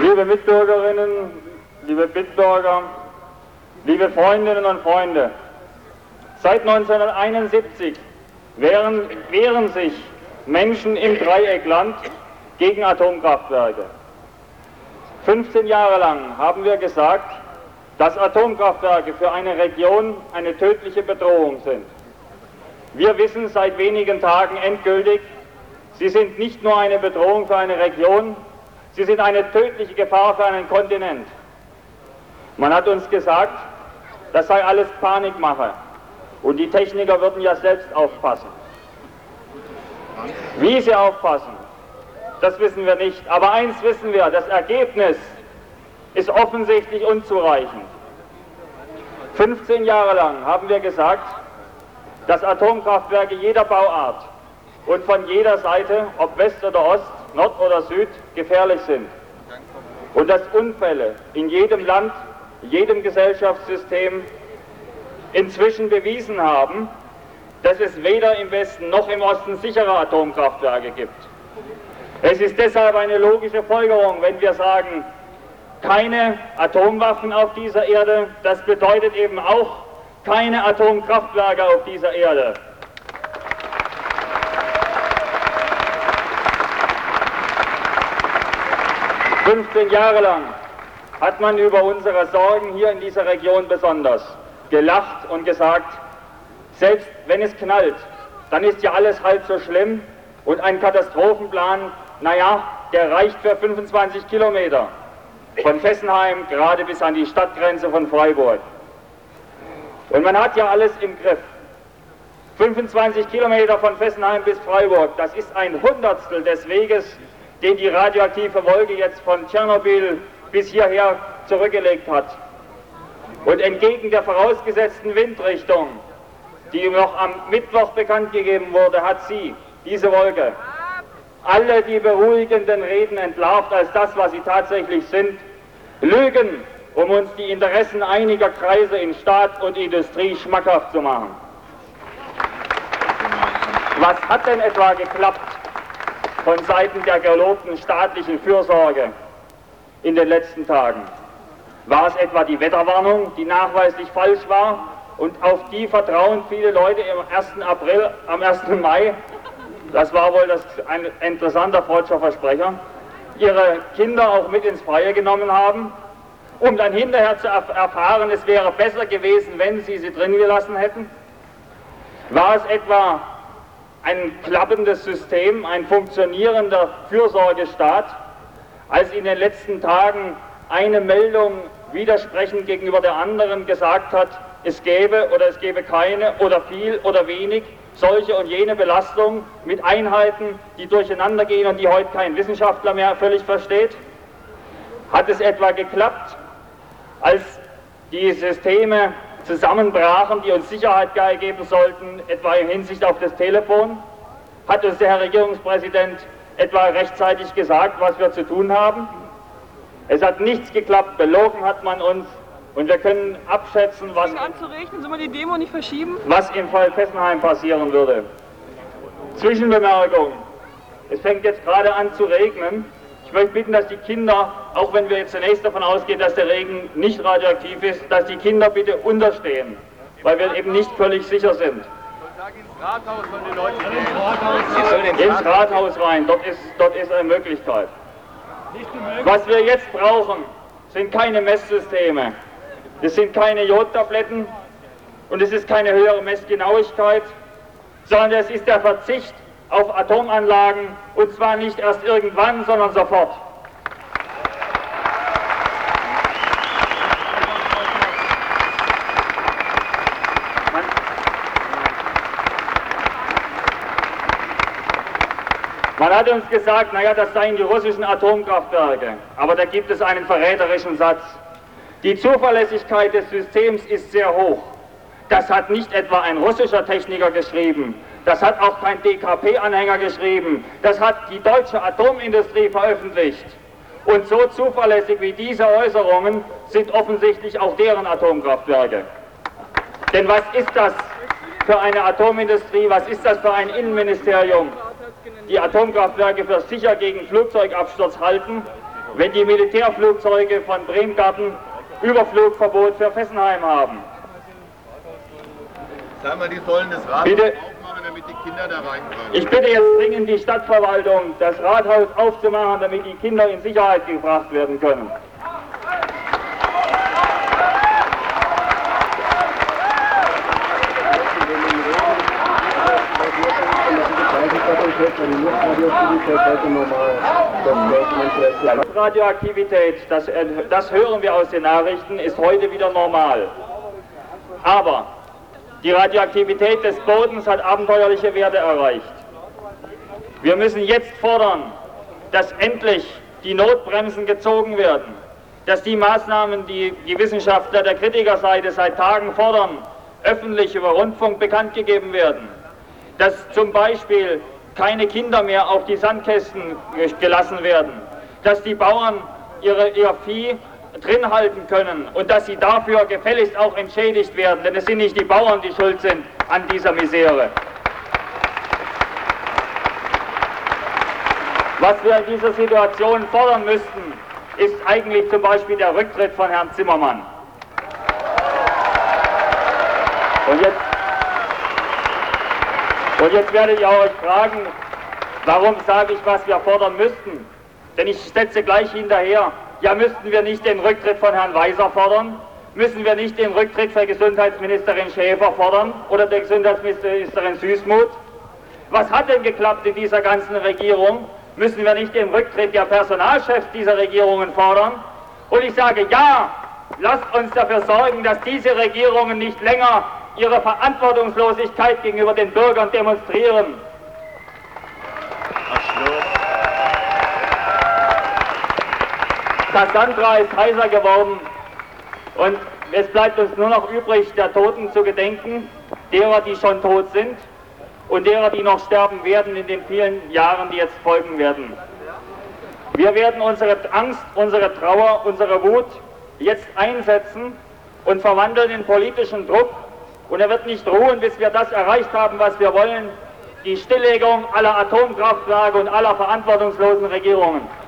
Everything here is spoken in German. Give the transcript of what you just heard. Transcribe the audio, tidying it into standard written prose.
Liebe Mitbürgerinnen, liebe Mitbürger, liebe Freundinnen und Freunde, seit 1971 wehren sich Menschen im Dreieckland gegen Atomkraftwerke. 15 Jahre lang haben wir gesagt, dass Atomkraftwerke für eine Region eine tödliche Bedrohung sind. Wir wissen seit wenigen Tagen endgültig, sie sind nicht nur eine Bedrohung für eine Region, sie sind eine tödliche Gefahr für einen Kontinent. Man hat uns gesagt, das sei alles Panikmache und die Techniker würden ja selbst aufpassen. Wie sie aufpassen, das wissen wir nicht, aber eins wissen wir, das Ergebnis ist offensichtlich unzureichend. 15 Jahre lang haben wir gesagt, dass Atomkraftwerke jeder Bauart und von jeder Seite, ob West oder Ost, Nord oder Süd, gefährlich sind. Und dass Unfälle in jedem Land, jedem Gesellschaftssystem inzwischen bewiesen haben, dass es weder im Westen noch im Osten sichere Atomkraftwerke gibt. Es ist deshalb eine logische Folgerung, wenn wir sagen, keine Atomwaffen auf dieser Erde, das bedeutet eben auch keine Atomkraftwerke auf dieser Erde. – 15 Jahre lang hat man über unsere Sorgen hier in dieser Region besonders gelacht und gesagt, selbst wenn es knallt, dann ist ja alles halb so schlimm und ein Katastrophenplan, naja, der reicht für 25 Kilometer von Fessenheim gerade bis an die Stadtgrenze von Freiburg. Und man hat ja alles im Griff. 25 Kilometer von Fessenheim bis Freiburg, das ist ein Hundertstel des Weges, den die radioaktive Wolke jetzt von Tschernobyl bis hierher zurückgelegt hat. Und entgegen der vorausgesetzten Windrichtung, die noch am Mittwoch bekannt gegeben wurde, hat sie, diese Wolke, alle die beruhigenden Reden entlarvt als das, was sie tatsächlich sind, Lügen, um uns die Interessen einiger Kreise in Staat und Industrie schmackhaft zu machen. Was hat denn etwa geklappt von Seiten der gelobten staatlichen Fürsorge in den letzten Tagen? War es etwa die Wetterwarnung, die nachweislich falsch war und auf die vertrauen viele Leute am 1. Mai, das war wohl ein interessanter freudscher Versprecher, ihre Kinder auch mit ins Freie genommen haben, um dann hinterher zu erfahren, es wäre besser gewesen, wenn sie drin gelassen hätten? War es etwa ein klappendes System, ein funktionierender Fürsorgestaat, als in den letzten Tagen eine Meldung widersprechend gegenüber der anderen gesagt hat, es gäbe oder es gäbe keine oder viel oder wenig solche und jene Belastung mit Einheiten, die durcheinander gehen und die heute kein Wissenschaftler mehr völlig versteht? Hat es etwa geklappt, als die Systeme zusammenbrachen, die uns Sicherheit geben sollten, etwa in Hinsicht auf das Telefon? Hat uns der Herr Regierungspräsident etwa rechtzeitig gesagt, was wir zu tun haben? Es hat nichts geklappt, belogen hat man uns und wir können abschätzen, was im Fall Fessenheim passieren würde. Zwischenbemerkung, es fängt jetzt gerade an zu regnen. Ich möchte bitten, dass die Kinder, auch wenn wir jetzt zunächst davon ausgehen, dass der Regen nicht radioaktiv ist, dass die Kinder bitte unterstehen, weil wir eben nicht völlig sicher sind. Ins Rathaus rein, dort ist eine Möglichkeit. Was wir jetzt brauchen, sind keine Messsysteme, es sind keine Jodtabletten und es ist keine höhere Messgenauigkeit, sondern es ist der Verzicht auf Atomanlagen und zwar nicht erst irgendwann, sondern sofort. Man hat uns gesagt, naja, das seien die russischen Atomkraftwerke, aber da gibt es einen verräterischen Satz. Die Zuverlässigkeit des Systems ist sehr hoch. Das hat nicht etwa ein russischer Techniker geschrieben, das hat auch kein DKP-Anhänger geschrieben, das hat die deutsche Atomindustrie veröffentlicht. Und so zuverlässig wie diese Äußerungen sind offensichtlich auch deren Atomkraftwerke. Denn was ist das für eine Atomindustrie, was ist das für ein Innenministerium, die Atomkraftwerke für sicher gegen Flugzeugabsturz halten wenn die Militärflugzeuge von Bremgarten Überflugverbot für Fessenheim haben. Sag mal, die sollen das Rathaus aufmachen, damit die Kinder da rein können. Ich bitte jetzt dringend die Stadtverwaltung, das Rathaus aufzumachen, damit die Kinder in Sicherheit gebracht werden können. Radioaktivität, das hören wir aus den Nachrichten, ist heute wieder normal. Aber die Radioaktivität des Bodens hat abenteuerliche Werte erreicht. Wir müssen jetzt fordern, dass endlich die Notbremsen gezogen werden, dass die Maßnahmen, die die Wissenschaftler der Kritikerseite seit Tagen fordern, öffentlich über Rundfunk bekannt gegeben werden, dass zum Beispiel keine Kinder mehr auf die Sandkästen gelassen werden, dass die Bauern ihr Vieh drin halten können und dass sie dafür gefälligst auch entschädigt werden, denn es sind nicht die Bauern, die schuld sind an dieser Misere. Was wir in dieser Situation fordern müssten, ist eigentlich zum Beispiel der Rücktritt von Herrn Zimmermann. Und jetzt werdet ihr euch fragen, warum sage ich, was wir fordern müssten? Denn ich setze gleich hinterher, ja, müssten wir nicht den Rücktritt von Herrn Weiser fordern? Müssen wir nicht den Rücktritt für Gesundheitsministerin Schäfer fordern oder der Gesundheitsministerin Süßmuth? Was hat denn geklappt in dieser ganzen Regierung? Müssen wir nicht den Rücktritt der Personalchefs dieser Regierungen fordern? Und ich sage, ja, lasst uns dafür sorgen, dass diese Regierungen nicht länger ihre Verantwortungslosigkeit gegenüber den Bürgern demonstrieren. Cassandra ist heißer geworden und es bleibt uns nur noch übrig, der Toten zu gedenken, derer, die schon tot sind und derer, die noch sterben werden in den vielen Jahren, die jetzt folgen werden. Wir werden unsere Angst, unsere Trauer, unsere Wut jetzt einsetzen und verwandeln in politischen Druck, und er wird nicht ruhen, bis wir das erreicht haben, was wir wollen, die Stilllegung aller Atomkraftwerke und aller verantwortungslosen Regierungen.